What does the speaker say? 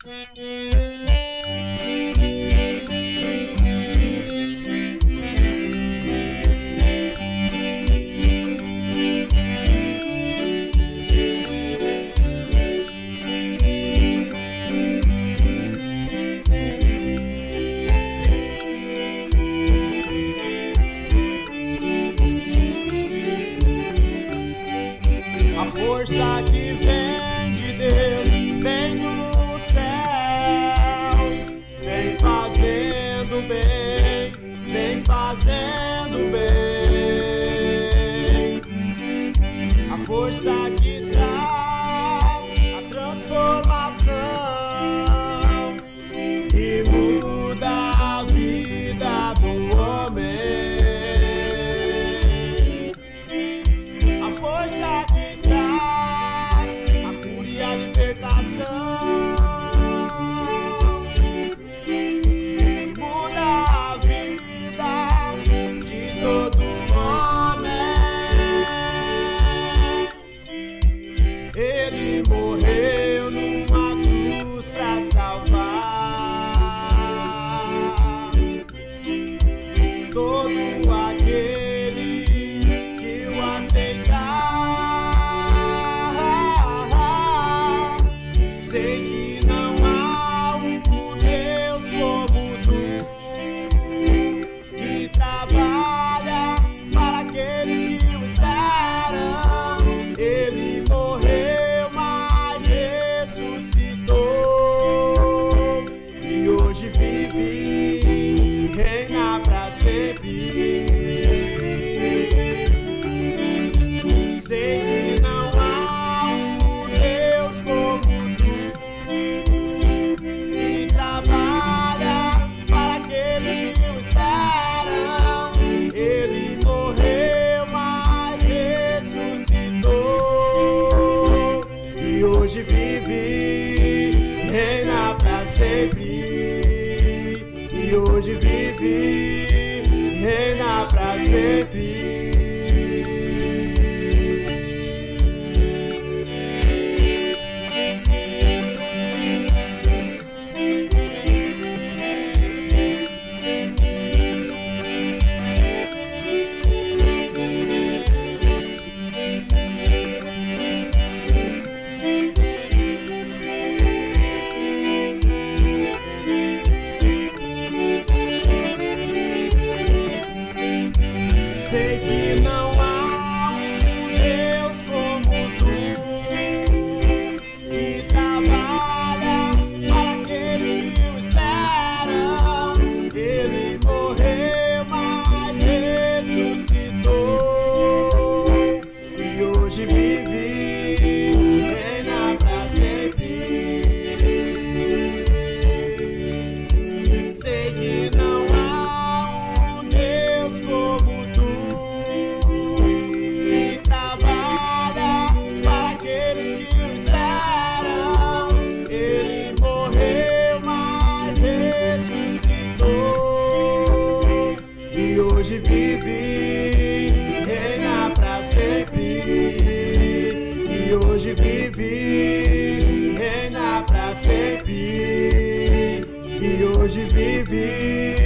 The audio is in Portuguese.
A força que vem de Deus, vem do céu, vem fazendo bem, vem fazendo bem. A força que traz a transformação e muda a vida do homem. A força que muda a vida de todo homem. Ele morreu numa cruz pra salvar todo aquele que o aceitar. Sei que não há um Deus como tu, que trabalha para aqueles que o esperam. Ele morreu, mas ressuscitou, e hoje vive e reina pra sempre. Sei que não há um Deus como hoje vive, reina pra sempre. E hoje vive, reina pra sempre. Sei que não há um Deus como tu, que trabalha para aqueles que o esperam. Ele morreu, mas ressuscitou, e hoje vive e reina pra sempre. Sei que não há um Deus como tu, hoje vive, reina pra sempre. E hoje vive, reina pra sempre. E hoje vive.